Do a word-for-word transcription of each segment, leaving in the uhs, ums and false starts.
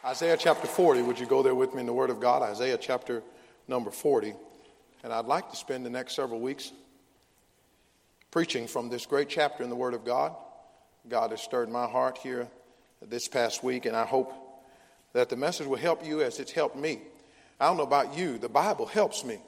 Isaiah chapter forty, would you go there with me in the Word of God? Isaiah chapter number forty. And I'd like to spend the next several weeks preaching from this great chapter in the Word of God. God has stirred my heart here this past week, and I hope that the message will help you as it's helped me. I don't know about you, the Bible helps me.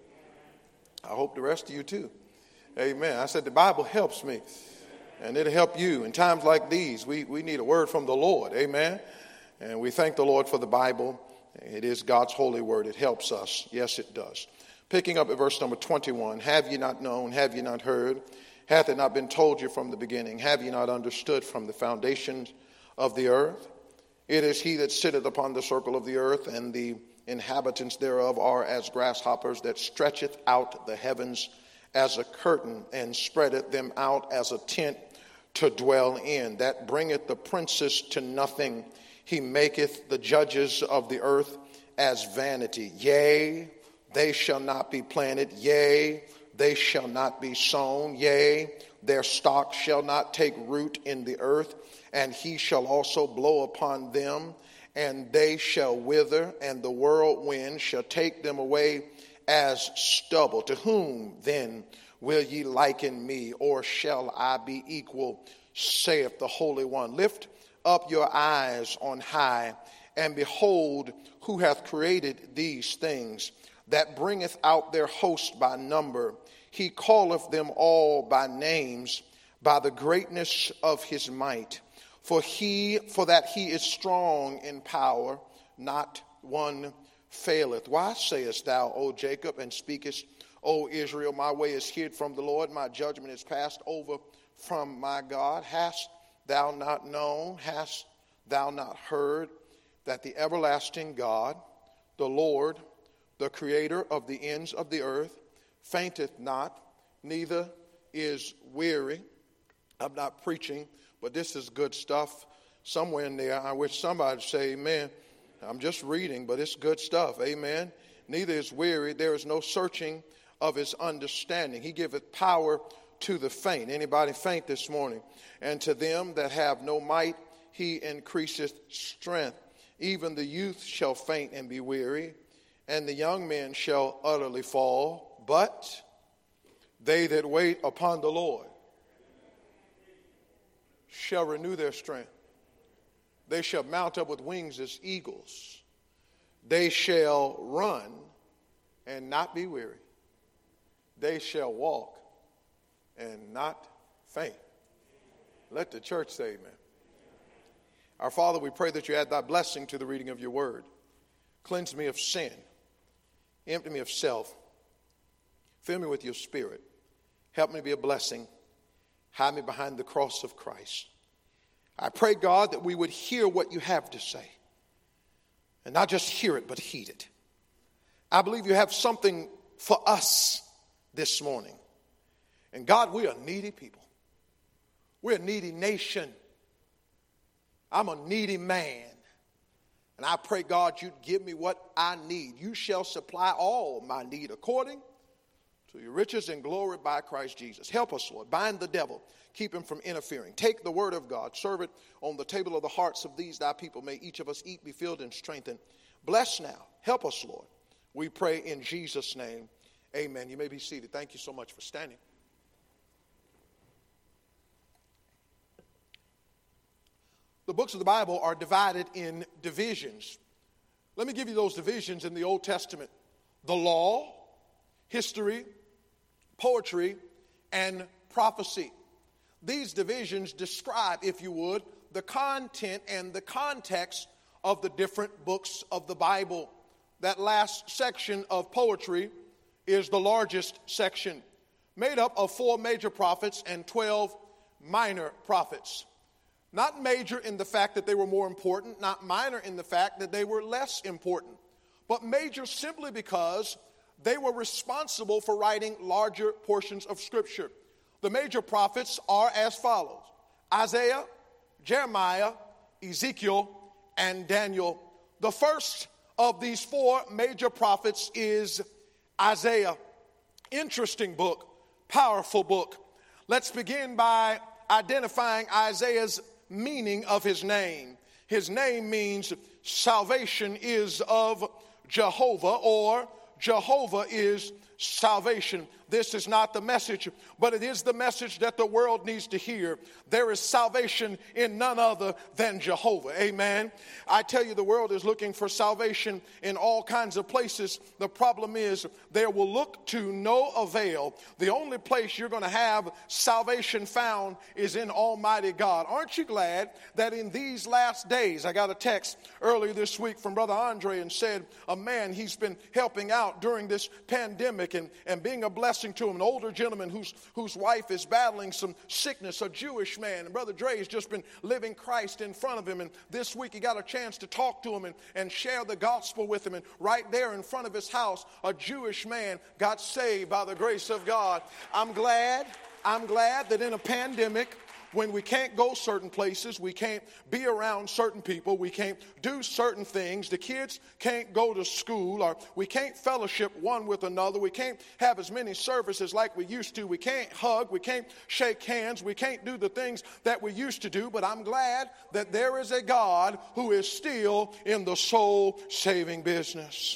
I hope the rest of you too. Amen. I said the Bible helps me, and it'll help you. In times like these, we, we need a word from the Lord. Amen. And we thank the Lord for the Bible. It is God's holy word. It helps us. Yes, it does. Picking up at verse number twenty-one. Have ye not known? Have ye not heard? Hath it not been told you from the beginning? Have ye not understood from the foundations of the earth? It is he that sitteth upon the circle of the earth, and the inhabitants thereof are as grasshoppers, that stretcheth out the heavens as a curtain, and spreadeth them out as a tent to dwell in, that bringeth the princes to nothing. He maketh the judges of the earth as vanity. Yea, they shall not be planted. Yea, they shall not be sown. Yea, their stock shall not take root in the earth. And he shall also blow upon them, and they shall wither, and the whirlwind shall take them away as stubble. To whom then will ye liken me, or shall I be equal, saith the Holy One? Lift up your eyes on high, and behold who hath created these things, that bringeth out their host by number. He calleth them all by names, by the greatness of his might. For he, for that he is strong in power, not one faileth. Why sayest thou, O Jacob, and speakest, O Israel, my way is hid from the Lord, my judgment is passed over from my God? Hast thou not known, hast thou not heard, that the everlasting God, the Lord, the creator of the ends of the earth, fainteth not, neither is weary? I'm not preaching, but this is good stuff. Somewhere in there, I wish somebody would say, amen. I'm just reading, but it's good stuff. Amen. Neither is weary. There is no searching of his understanding. He giveth power to the faint. Anybody faint this morning? And to them that have no might, he increaseth strength. Even the youth shall faint and be weary, and the young men shall utterly fall. But they that wait upon the Lord shall renew their strength. They shall mount up with wings as eagles. They shall run and not be weary. They shall walk and not faint. Let the church say amen. Our Father, we pray that you add thy blessing to the reading of your word. Cleanse me of sin. Empty me of self. Fill me with your spirit. Help me to be a blessing. Hide me behind the cross of Christ. I pray, God, that we would hear what you have to say. And not just hear it, but heed it. I believe you have something for us this morning. And God, we are needy people. We're a needy nation. I'm a needy man. And I pray, God, you'd give me what I need. You shall supply all my need according to your riches and glory by Christ Jesus. Help us, Lord. Bind the devil. Keep him from interfering. Take the word of God. Serve it on the table of the hearts of these thy people. May each of us eat, be filled, and strengthened. Bless now. Help us, Lord. We pray in Jesus' name. Amen. You may be seated. Thank you so much for standing. The books of the Bible are divided in divisions. Let me give you those divisions in the Old Testament. The law, history, poetry, and prophecy. These divisions describe, if you would, the content and the context of the different books of the Bible. That last section of poetry is the largest section, made up of four major prophets and twelve minor prophets. Not major in the fact that they were more important, not minor in the fact that they were less important, but major simply because they were responsible for writing larger portions of Scripture. The major prophets are as follows: Isaiah, Jeremiah, Ezekiel, and Daniel. The first of these four major prophets is Isaiah. Interesting book, powerful book. Let's begin by identifying Isaiah's meaning of his name. His name means salvation is of Jehovah, or Jehovah is salvation. This is not the message, but it is the message that the world needs to hear. There is salvation in none other than Jehovah. Amen. I tell you, the world is looking for salvation in all kinds of places. The problem is they will look to no avail. The only place you're going to have salvation found is in Almighty God. Aren't you glad that in these last days, I got a text earlier this week from Brother Andre and said a man he's been helping out during this pandemic and, and being a blessing to him, an older gentleman whose, whose wife is battling some sickness, a Jewish man. And Brother Dre's just been living Christ in front of him. And this week he got a chance to talk to him and, and share the gospel with him. And right there in front of his house, a Jewish man got saved by the grace of God. I'm glad, I'm glad that in a pandemic, when we can't go certain places, we can't be around certain people, we can't do certain things, the kids can't go to school, or we can't fellowship one with another, we can't have as many services like we used to, we can't hug, we can't shake hands, we can't do the things that we used to do, but I'm glad that there is a God who is still in the soul-saving business.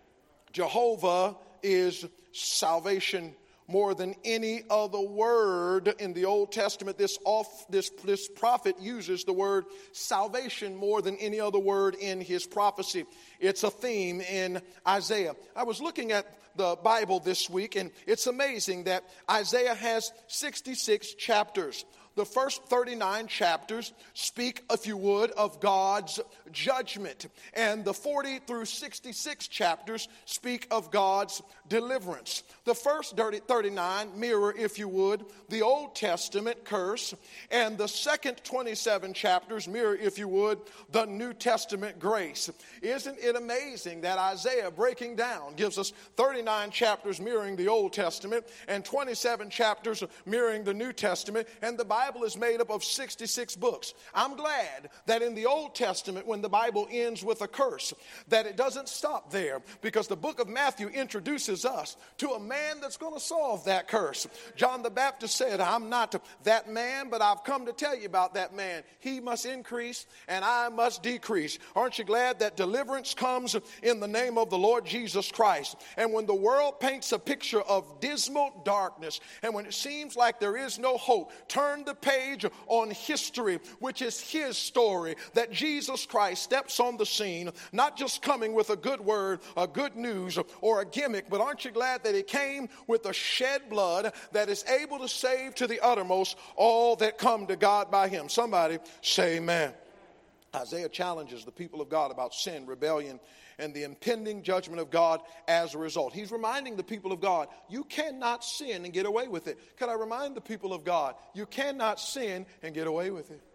Jehovah is salvation. More than any other word in the Old Testament, this, off, this, this prophet uses the word salvation more than any other word in his prophecy. It's a theme in Isaiah. I was looking at the Bible this week, and it's amazing that Isaiah has sixty-six chapters. The first thirty-nine chapters speak, if you would, of God's judgment. And the forty through sixty-six chapters speak of God's deliverance. The first thirty-nine mirror, if you would, the Old Testament curse. And the second twenty-seven chapters mirror, if you would, the New Testament grace. Isn't it amazing that Isaiah, breaking down, gives us thirty-nine chapters mirroring the Old Testament and twenty-seven chapters mirroring the New Testament, and the Bible Bible is made up of sixty-six books. I'm glad that in the Old Testament, when the Bible ends with a curse, that it doesn't stop there, because the book of Matthew introduces us to a man that's going to solve that curse. John the Baptist said, I'm not that man, but I've come to tell you about that man. He must increase and I must decrease. Aren't you glad that deliverance comes in the name of the Lord Jesus Christ? And when the world paints a picture of dismal darkness, and when it seems like there is no hope, turn the page on history, which is his story, that Jesus Christ steps on the scene, not just coming with a good word, a good news, or a gimmick, but aren't you glad that he came with a shed blood that is able to save to the uttermost all that come to God by him? Somebody say amen. Isaiah challenges the people of God about sin, rebellion, and the impending judgment of God as a result. He's reminding the people of God, you cannot sin and get away with it. Can I remind the people of God, you cannot sin and get away with it.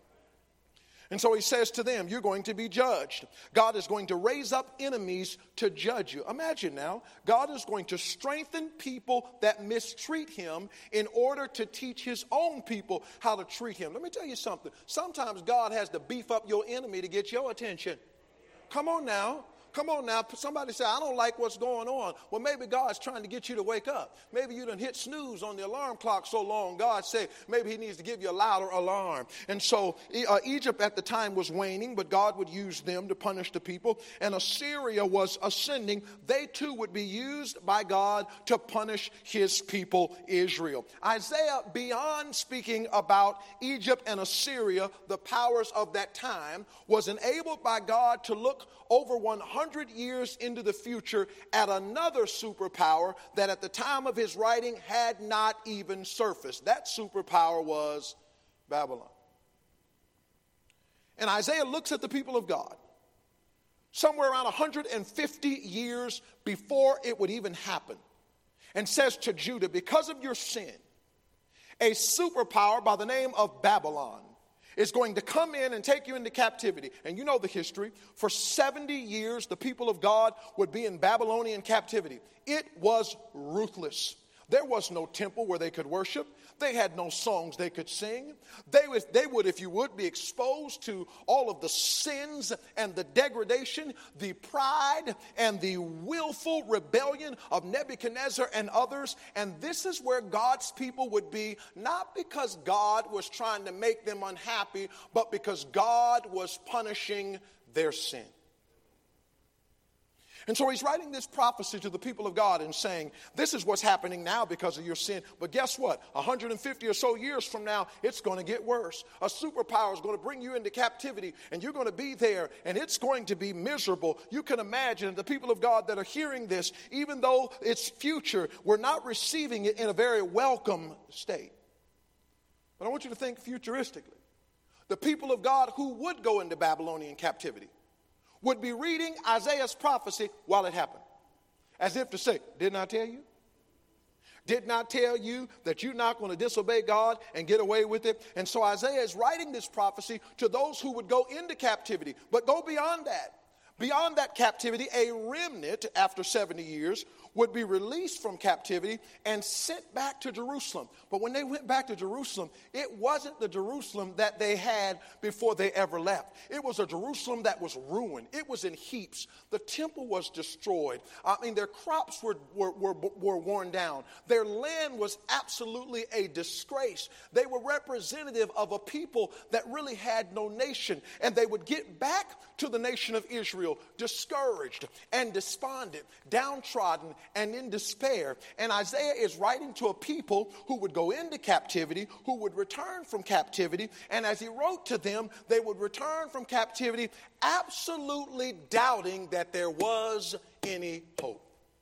And so he says to them, you're going to be judged. God is going to raise up enemies to judge you. Imagine now, God is going to strengthen people that mistreat him in order to teach his own people how to treat him. Let me tell you something. Sometimes God has to beef up your enemy to get your attention. Come on now. Come on now. Somebody say, I don't like what's going on. Well, maybe God's trying to get you to wake up. Maybe you done hit snooze on the alarm clock so long. God said maybe he needs to give you a louder alarm. And so uh, Egypt at the time was waning, but God would use them to punish the people. And Assyria was ascending. They too would be used by God to punish his people, Israel. Isaiah, beyond speaking about Egypt and Assyria, the powers of that time, was enabled by God to look over one hundred years into the future at another superpower that at the time of his writing had not even surfaced. That superpower was Babylon. And Isaiah looks at the people of God somewhere around one hundred fifty years before it would even happen and says to Judah, because of your sin, a superpower by the name of Babylon is going to come in and take you into captivity. And you know the history. For seventy years, the people of God would be in Babylonian captivity. It was ruthless. There was no temple where they could worship. They had no songs they could sing. They would, they would, if you would, be exposed to all of the sins and the degradation, the pride and the willful rebellion of Nebuchadnezzar and others. And this is where God's people would be, not because God was trying to make them unhappy, but because God was punishing their sin. And so he's writing this prophecy to the people of God and saying, this is what's happening now because of your sin. But guess what? one hundred fifty or so years from now, it's going to get worse. A superpower is going to bring you into captivity, and you're going to be there, and it's going to be miserable. You can imagine the people of God that are hearing this, even though it's future, we're not receiving it in a very welcome state. But I want you to think futuristically. The people of God who would go into Babylonian captivity would be reading Isaiah's prophecy while it happened. As if to say, didn't I tell you? Didn't I tell you that you're not going to disobey God and get away with it? And so Isaiah is writing this prophecy to those who would go into captivity. But go beyond that. Beyond that captivity, a remnant after seventy years would be released from captivity and sent back to Jerusalem. But when they went back to Jerusalem, it wasn't the Jerusalem that they had before they ever left. It was a Jerusalem that was ruined. It was in heaps. The temple was destroyed. I mean, their crops were, were, were, were worn down. Their land was absolutely a disgrace. They were representative of a people that really had no nation. And they would get back to the nation of Israel discouraged and despondent, downtrodden, and in despair. And Isaiah is writing to a people who would go into captivity, who would return from captivity. And as he wrote to them, they would return from captivity absolutely doubting that there was any hope.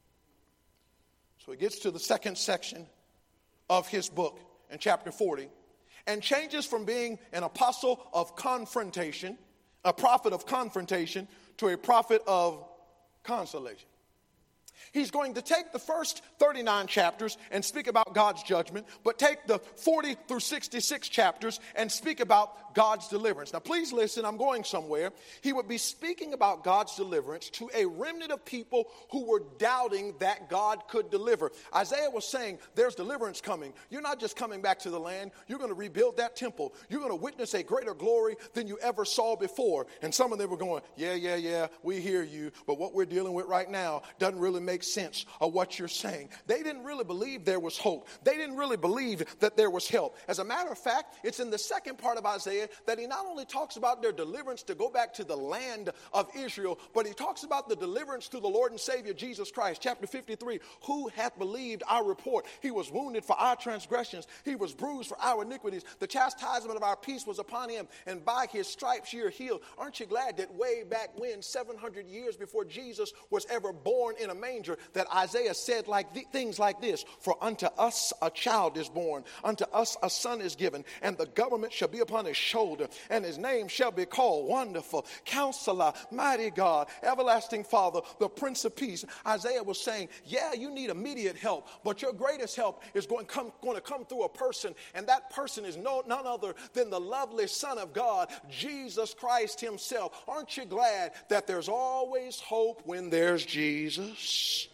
So he gets to the second section of his book in chapter forty and changes from being an apostle of confrontation, a prophet of confrontation, to a prophet of consolation. He's going to take the first thirty-nine chapters and speak about God's judgment, but take the forty through sixty-six chapters and speak about God's deliverance. Now, please listen, I'm going somewhere. He would be speaking about God's deliverance to a remnant of people who were doubting that God could deliver. Isaiah was saying, there's deliverance coming. You're not just coming back to the land. You're going to rebuild that temple. You're going to witness a greater glory than you ever saw before. And some of them were going, yeah, yeah, yeah, we hear you, but what we're dealing with right now doesn't really make sense of what you're saying. They didn't really believe there was hope. They didn't really believe that there was help. As a matter of fact, it's in the second part of Isaiah that he not only talks about their deliverance to go back to the land of Israel, but he talks about the deliverance through the Lord and Savior Jesus Christ. Chapter fifty-three, who hath believed our report? He was wounded for our transgressions. He was bruised for our iniquities. The chastisement of our peace was upon him, and by his stripes ye are healed. Aren't you glad that way back when, seven hundred years before Jesus was ever born in a manger, that Isaiah said like th- things like this, for unto us a child is born, unto us a son is given, and the government shall be upon his shoulder, and his name shall be called Wonderful, Counselor, Mighty God, Everlasting Father, the Prince of Peace. Isaiah was saying, yeah, you need immediate help, but your greatest help is going, come, going to come through a person, and that person is no, none other than the lovely Son of God, Jesus Christ himself. Aren't you glad that there's always hope when there's Jesus?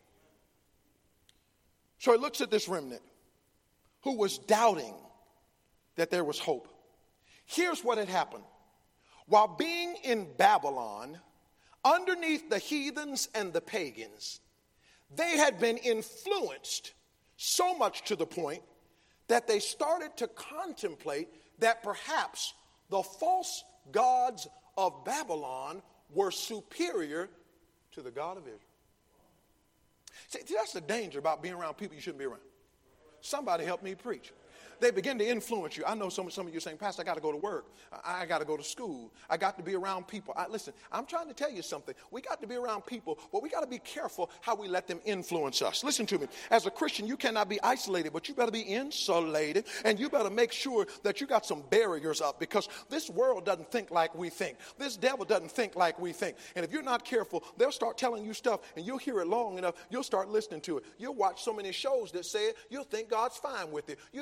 So he looks at this remnant who was doubting that there was hope. Here's what had happened. While being in Babylon, underneath the heathens and the pagans, they had been influenced so much to the point that they started to contemplate that perhaps the false gods of Babylon were superior to the God of Israel. See, that's the danger about being around people you shouldn't be around. Somebody help me preach. They begin to influence you. I know some, some of you are saying, Pastor, I got to go to work. I, I got to go to school. I got to be around people. I, listen, I'm trying to tell you something. We got to be around people, but we got to be careful how we let them influence us. Listen to me. As a Christian, you cannot be isolated, but you better be insulated, and you better make sure that you got some barriers up, because this world doesn't think like we think. This devil doesn't think like we think. And if you're not careful, they'll start telling you stuff, and you'll hear it long enough, you'll start listening to it. You'll watch so many shows that say it, you'll think God's fine with it. You'll hear so many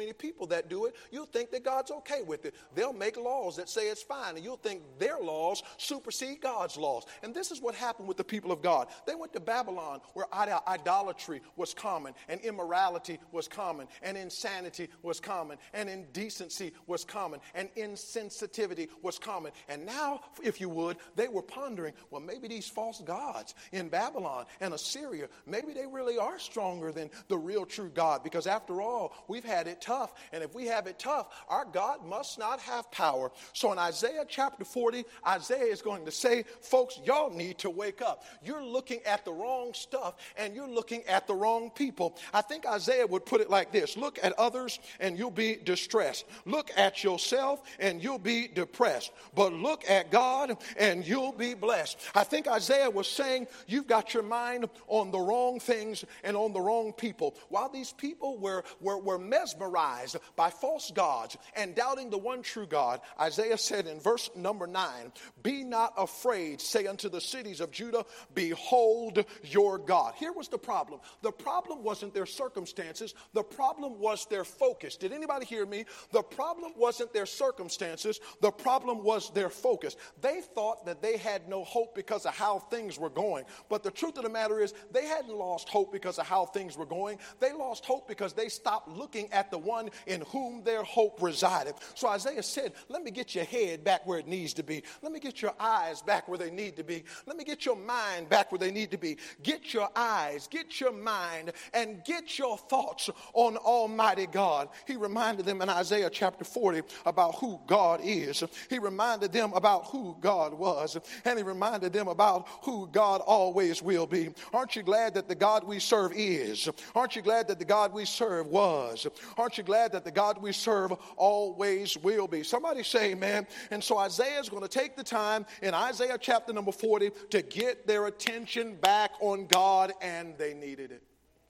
many people that do it, you'll think that God's okay with it. They'll make laws that say it's fine, and you'll think their laws supersede God's laws. And this is what happened with the people of God. They went to Babylon, where idolatry was common, and immorality was common, and insanity was common, and indecency was common, and insensitivity was common. And now, if you would, they were pondering, well, maybe these false gods in Babylon and Assyria, maybe they really are stronger than the real true God, because after all, we've had it tough, and if we have it tough, our God must not have power. So in Isaiah chapter forty, Isaiah is going to say, folks, y'all need to wake up. You're looking at the wrong stuff, and you're looking at the wrong people. I think Isaiah would put it like this: look at others and you'll be distressed. Look at yourself and you'll be depressed. But look at God and you'll be blessed. I think Isaiah was saying, you've got your mind on the wrong things and on the wrong people. While these people were, were, were mesmerized by false gods and doubting the one true God, Isaiah said in verse number nine, be not afraid, say unto the cities of Judah, behold your God. Here was the problem. The problem wasn't their circumstances. The problem was their focus. Did anybody hear me? The problem wasn't their circumstances. The problem was their focus. They thought that they had no hope because of how things were going. But the truth of the matter is, they hadn't lost hope because of how things were going. They lost hope because they stopped looking at the one in whom their hope resided. So Isaiah said, let me get your head back where it needs to be. Let me get your eyes back where they need to be. Let me get your mind back where they need to be. Get your eyes, get your mind, and get your thoughts on Almighty God. He reminded them in Isaiah chapter forty about who God is. He reminded them about who God was. And he reminded them about who God always will be. Aren't you glad that the God we serve is? Aren't you glad that the God we serve was? Aren't you glad that the God we serve always will be? Somebody say amen. And so Isaiah is going to take the time in Isaiah chapter number forty to get their attention back on God, and they needed it.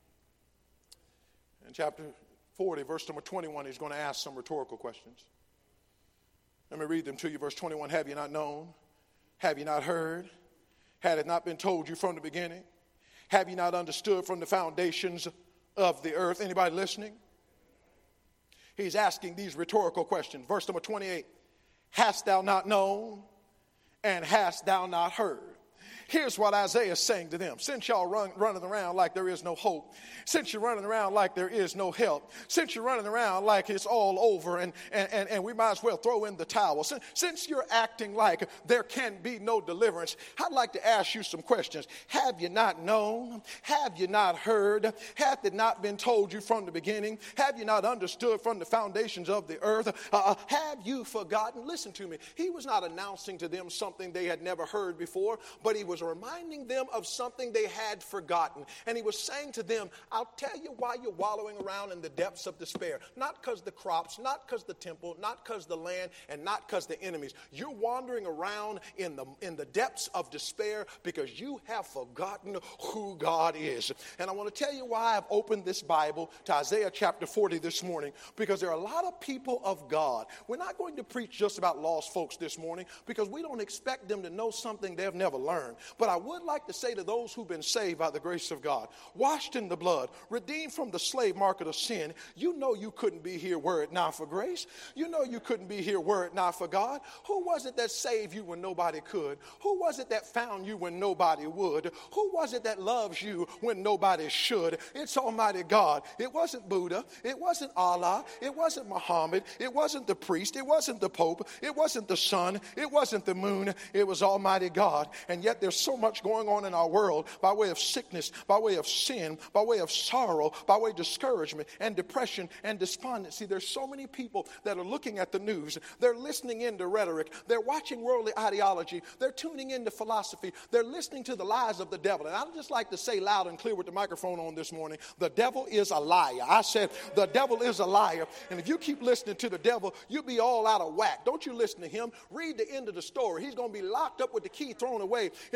In chapter forty, verse number twenty-one, he's going to ask some rhetorical questions. Let me read them to you. Verse twenty-one, have you not known? Have you not heard? Had it not been told you from the beginning? Have you not understood from the foundations of the earth? Anybody listening? He's asking these rhetorical questions. Verse number twenty-eight, hast thou not known, and hast thou not heard? Here's what Isaiah is saying to them. Since y'all run, running around like there is no hope, since you're running around like there is no help, since you're running around like it's all over and, and, and, and we might as well throw in the towel, since, since you're acting like there can be no deliverance, I'd like to ask you some questions. Have you not known? Have you not heard? Hath it not been told you from the beginning? Have you not understood from the foundations of the earth? Uh, have you forgotten? Listen to me. He was not announcing to them something they had never heard before, but he was reminding them of something they had forgotten. And he was saying to them, I'll tell you why you're wallowing around in the depths of despair. Not because the crops, not because the temple, not because the land, and not because the enemies. You're wandering around in the, in the depths of despair because you have forgotten who God is. And I want to tell you why I've opened this Bible to Isaiah chapter forty this morning, because there are a lot of people of God. We're not going to preach just about lost folks this morning because we don't expect them to know something they've never learned. But I would like to say to those who've been saved by the grace of God, washed in the blood, redeemed from the slave market of sin, you know you couldn't be here were it not for grace. You know you couldn't be here were it not for God. Who was it that saved you when nobody could? Who was it that found you when nobody would? Who was it that loves you when nobody should? It's Almighty God. It wasn't Buddha. It wasn't Allah. It wasn't Muhammad. It wasn't the priest. It wasn't the Pope. It wasn't the sun. It wasn't the moon. It was Almighty God. And yet there's so much going on in our world by way of sickness, by way of sin, by way of sorrow, by way of discouragement and depression and despondency. There's so many people that are looking at the news. They're listening into rhetoric. They're watching worldly ideology. They're tuning into philosophy. They're listening to the lies of the devil. And I'd just like to say loud and clear with the microphone on this morning, the devil is a liar. I said the devil is a liar. And if you keep listening to the devil, you'll be all out of whack. Don't you listen to him. Read the end of the story. He's going to be locked up with the key thrown away in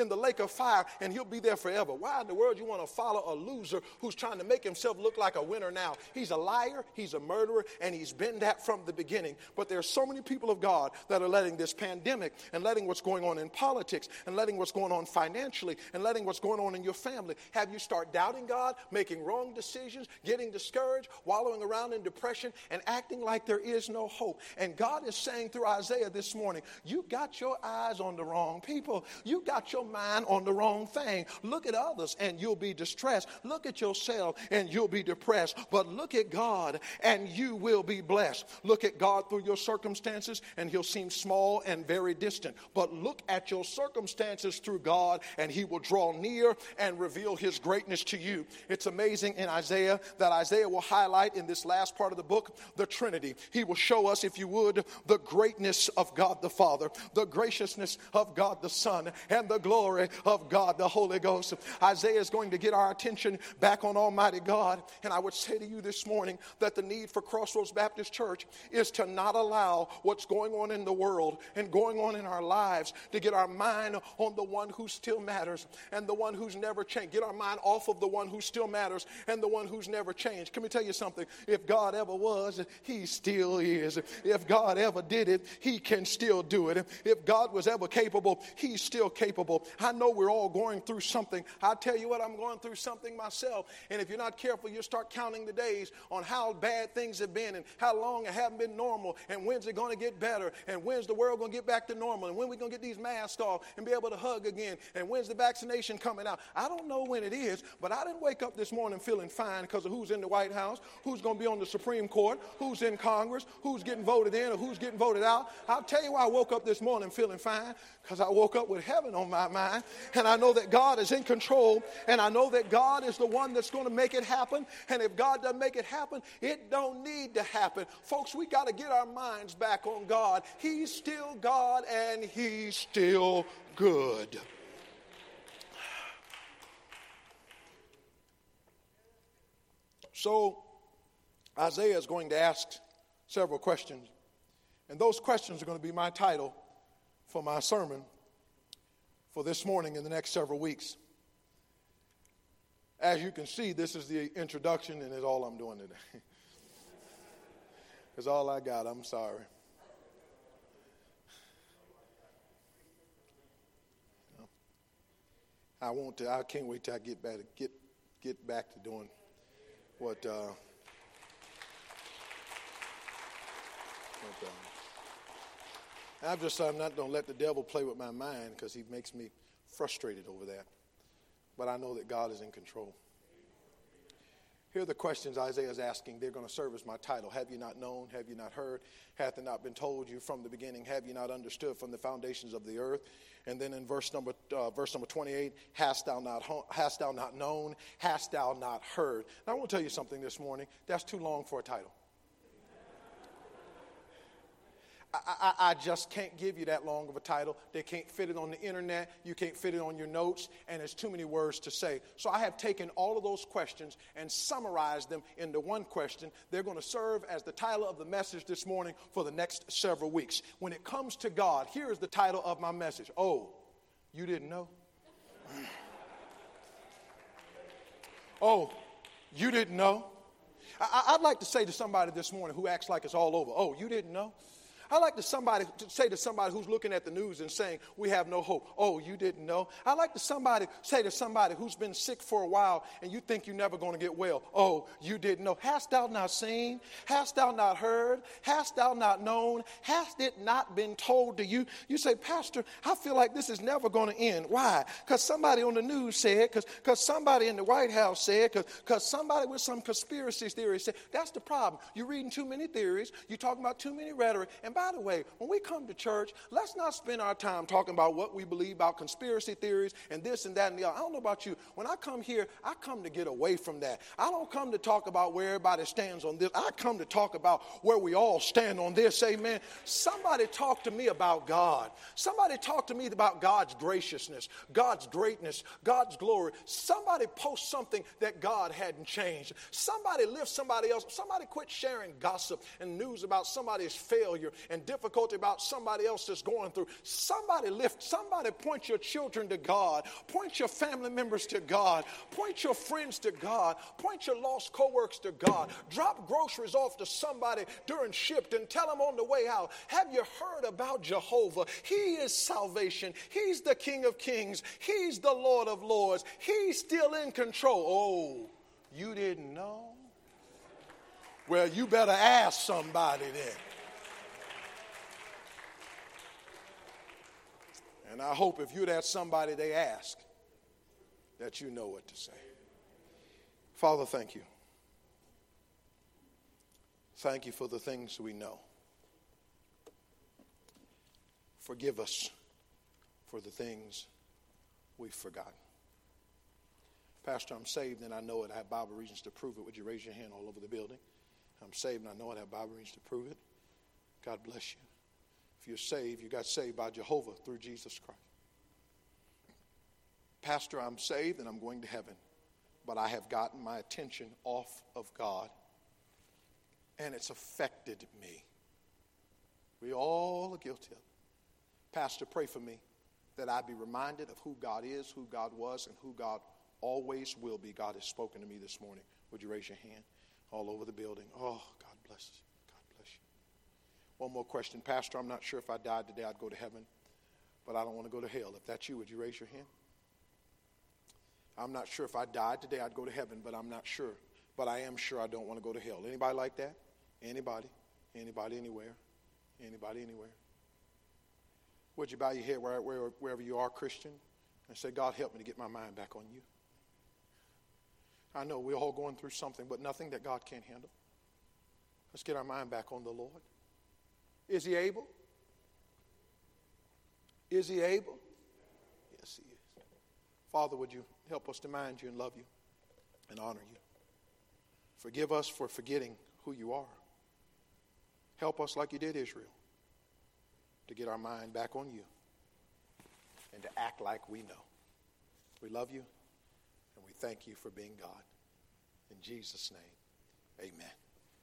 in the lake of fire, and he'll be there forever. Why in the world you want to follow a loser who's trying to make himself look like a winner now? He's a liar, he's a murderer, and he's been that from the beginning. But there are so many people of God that are letting this pandemic and letting what's going on in politics and letting what's going on financially and letting what's going on in your family have you start doubting God, making wrong decisions, getting discouraged, wallowing around in depression, and acting like there is no hope. And God is saying through Isaiah this morning, you got your eyes on the wrong people. You got your mind on the wrong thing. Look at others and you'll be distressed. Look at yourself and you'll be depressed. But look at God and you will be blessed. Look at God through your circumstances and he'll seem small and very distant. But look at your circumstances through God and he will draw near and reveal his greatness to you. It's amazing in Isaiah that Isaiah will highlight in this last part of the book the Trinity. He will show us, if you would, the greatness of God the Father, the graciousness of God the Son, and the glory of God the Holy Ghost. Isaiah is going to get our attention back on Almighty God. And I would say to you this morning that the need for Crossroads Baptist Church is to not allow what's going on in the world and going on in our lives to get our mind on the one who still matters and the one who's never changed. Get our mind off of the one who still matters and the one who's never changed. Can we tell you something? If God ever was, he still is. If God ever did it, he can still do it. If God was ever capable, he's still capable. I know we're all going through something. I tell you what, I'm going through something myself. And if you're not careful, you'll start counting the days on how bad things have been and how long it haven't been normal and when's it going to get better and when's the world going to get back to normal and when we're going to get these masks off and be able to hug again and when's the vaccination coming out. I don't know when it is, but I didn't wake up this morning feeling fine because of who's in the White House, who's going to be on the Supreme Court, who's in Congress, who's getting voted in or who's getting voted out. I'll tell you why I woke up this morning feeling fine, because I woke up with heaven on my mind, and I know that God is in control, and I know that God is the one that's going to make it happen, and if God doesn't make it happen, it don't need to happen. Folks, we got to get our minds back on God. He's still God, and he's still good. So Isaiah is going to ask several questions, and those questions are going to be my title for my sermon for this morning in the next several weeks. As you can see, this is the introduction, and it's all I'm doing today. It's all I got. I'm sorry. I want to. I can't wait till I get back to get get back to doing what. Uh, what uh, I'm just. I'm not going to let the devil play with my mind because he makes me frustrated over that. But I know that God is in control. Here are the questions Isaiah is asking. They're going to serve as my title. Have you not known? Have you not heard? Hath it not been told you from the beginning? Have you not understood from the foundations of the earth? And then in verse number uh, verse number twenty-eight, hast thou not hast thou not known? Hast thou not heard? Now I want to tell you something this morning. That's too long for a title. I, I, I just can't give you that long of a title. They can't fit it on the internet. You can't fit it on your notes. And there's too many words to say. So I have taken all of those questions and summarized them into one question. They're going to serve as the title of the message this morning for the next several weeks. When it comes to God, here is the title of my message. Oh, you didn't know? Oh, you didn't know? I, I'd like to say to somebody this morning who acts like it's all over. Oh, you didn't know? I like to somebody to say to somebody who's looking at the news and saying, we have no hope. Oh, you didn't know? I like to somebody say to somebody who's been sick for a while and you think you're never going to get well. Oh, you didn't know? Hast thou not seen? Hast thou not heard? Hast thou not known? Hast it not been told to you? You say, Pastor, I feel like this is never going to end. Why? Because somebody on the news said, because somebody in the White House said, because somebody with some conspiracy theory said. That's the problem. You're reading too many theories. You're talking about too many rhetoric. And by the way, when we come to church, let's not spend our time talking about what we believe about conspiracy theories and this and that and the other. I don't know about you. When I come here, I come to get away from that. I don't come to talk about where everybody stands on this. I come to talk about where we all stand on this. Amen. Somebody talk to me about God. Somebody talk to me about God's graciousness, God's greatness, God's glory. Somebody post something that God hadn't changed. Somebody lift somebody else. Somebody quit sharing gossip and news about somebody's failure and difficulty about somebody else that's going through. Somebody lift, somebody point your children to God. Point your family members to God. Point your friends to God. Point your lost co-workers to God. Drop groceries off to somebody during shift and tell them on the way out, have you heard about Jehovah? He is salvation. He's the King of Kings. He's the Lord of Lords. He's still in control. Oh, you didn't know? Well, you better ask somebody then. And I hope if you're that somebody they ask, that you know what to say. Father, thank you. Thank you for the things we know. Forgive us for the things we've forgotten. Pastor, I'm saved and I know it. I have Bible reasons to prove it. Would you raise your hand all over the building? I'm saved and I know it. I have Bible reasons to prove it. God bless you. If you're saved, you got saved by Jehovah through Jesus Christ. Pastor, I'm saved and I'm going to heaven, but I have gotten my attention off of God and it's affected me. We all are guilty of it. Pastor, pray for me that I be reminded of who God is, who God was, and who God always will be. God has spoken to me this morning. Would you raise your hand all over the building? Oh, God bless us. God bless you. One more question. Pastor, I'm not sure if I died today I'd go to heaven, but I don't want to go to hell. If that's you, would you raise your hand? I'm not sure if I died today I'd go to heaven, but I'm not sure. But I am sure I don't want to go to hell. Anybody like that? Anybody? Anybody anywhere? Anybody anywhere? Would you bow your head where, where, wherever you are, Christian, and say, God, help me to get my mind back on you. I know we're all going through something, but nothing that God can't handle. Let's get our mind back on the Lord. Is he able? Is he able? Yes, he is. Father, would you help us to mind you and love you and honor you? Forgive us for forgetting who you are. Help us like you did Israel to get our mind back on you and to act like we know. We love you and we thank you for being God. In Jesus' name, amen.